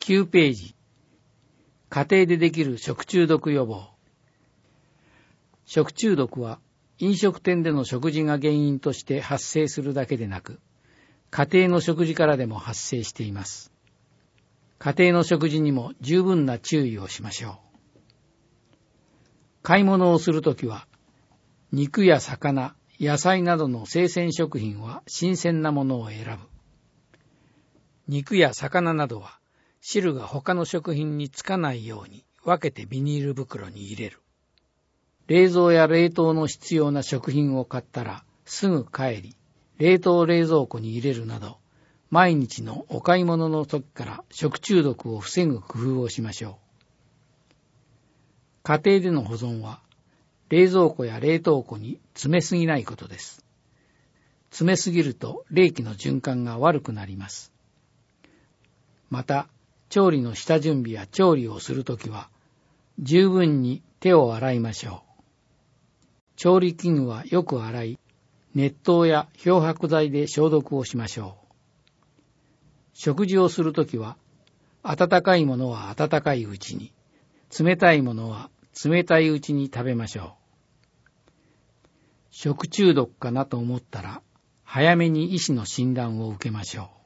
9ページ、家庭でできる食中毒予防。食中毒は飲食店での食事が原因として発生するだけでなく、家庭の食事からでも発生しています。家庭の食事にも十分な注意をしましょう。買い物をするときは、肉や魚、野菜などの生鮮食品は新鮮なものを選ぶ。肉や魚などは汁が他の食品につかないように分けてビニール袋に入れる。冷蔵や冷凍の必要な食品を買ったらすぐ帰り、冷凍冷蔵庫に入れるなど、毎日のお買い物の時から食中毒を防ぐ工夫をしましょう。家庭での保存は、冷蔵庫や冷凍庫に詰めすぎないことです。詰めすぎると冷気の循環が悪くなります。また、調理の下準備や調理をするときは、十分に手を洗いましょう。調理器具はよく洗い、熱湯や漂白剤で消毒をしましょう。食事をするときは、温かいものは温かいうちに、冷たいものは冷たいうちに食べましょう。食中毒かなと思ったら、早めに医師の診断を受けましょう。